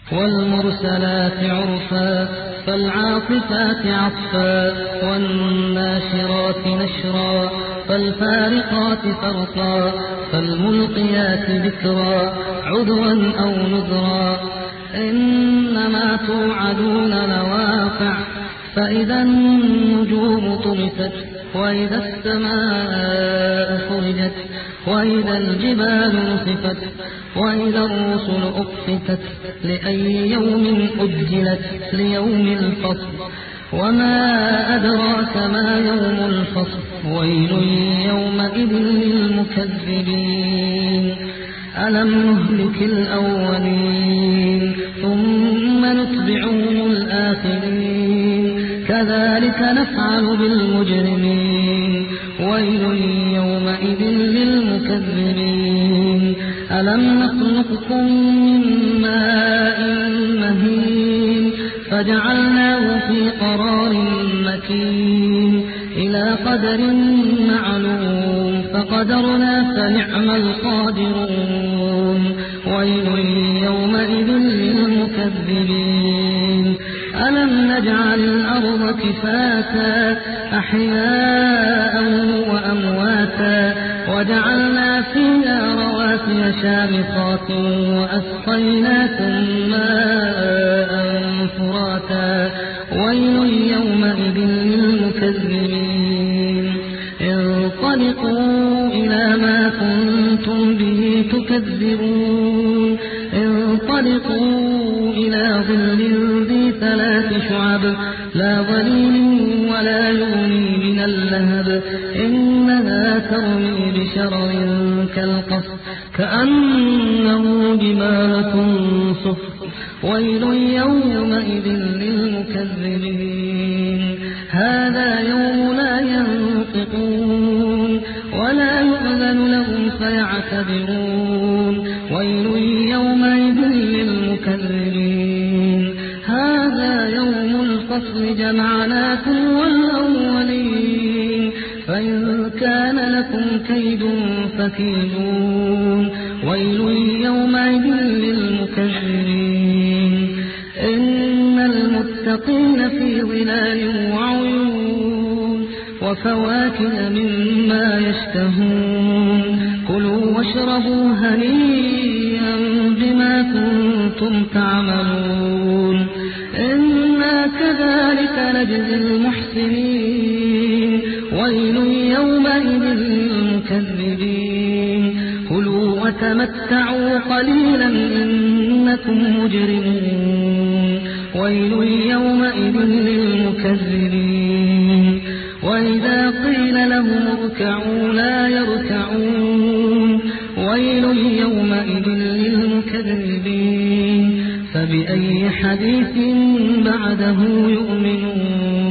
والمرسلات عرفا فالعاصفات عصفا والناشرات نشرا فالفارقات فرقا فالملقيات ذكرا عذرا أو نذرا إنما توعدون لواقع فإذا النجوم طمست وإذا السماء فرجت وإذا الجبال نصفت وإذا الرسل أقتت لأي يوم أجلت ليوم الفصل وما أدراك ما يوم الفصل ويل يومئذ للمكذبين ألم نهلك الأولين ثم نتبعهم الآخرين كذلك نفعل بالمجرمين ويل يومئذ للمكذبين ألم نخلقكم من ماء مهين فجعلناه في قرار مكين إلى قدر معلوم فقدرنا فنعم القادرون ويل يومئذ للمكذبين ألم نجعل الأرض كفاتا أحياء وأمواتا وجعلنا فيها رواسي شامخات وأسقيناكم ماء فراتا ويل يومئذ للمكذبين انطلقوا إلى ما كنتم به تكذبون انطلقوا إلى ظل ذي 3 شعب لا ظليل ولا يغني من اللهب إنها ترمي بشرر كالقصر كأنه جمالة صفر ويل يومئذ للمكذبين هذا يوم لا ينطقون ولا يؤذن لهم فيعتذرون ويل يومئذ للمكذبين هذا يوم الفصل جمعناكم والأولين فإن كان لكم كيد فكيدون ويل يومئذ للمكذبين إن المتقين في ظلال وعيون وفواكه مما يشتهون كلوا واشربوا هنيئا بما كنتم تعملون إنا كذلك نجزي المحسنين ويل يومئذ للمكذبين كلوا وتمتعوا قليلا إنكم مجرمون ويل يومئذ للمكذبين وإذا قيل لهم اركعوا لا يركعون ويل يومئذ للمكذبين فبأي حديث بعده يؤمنون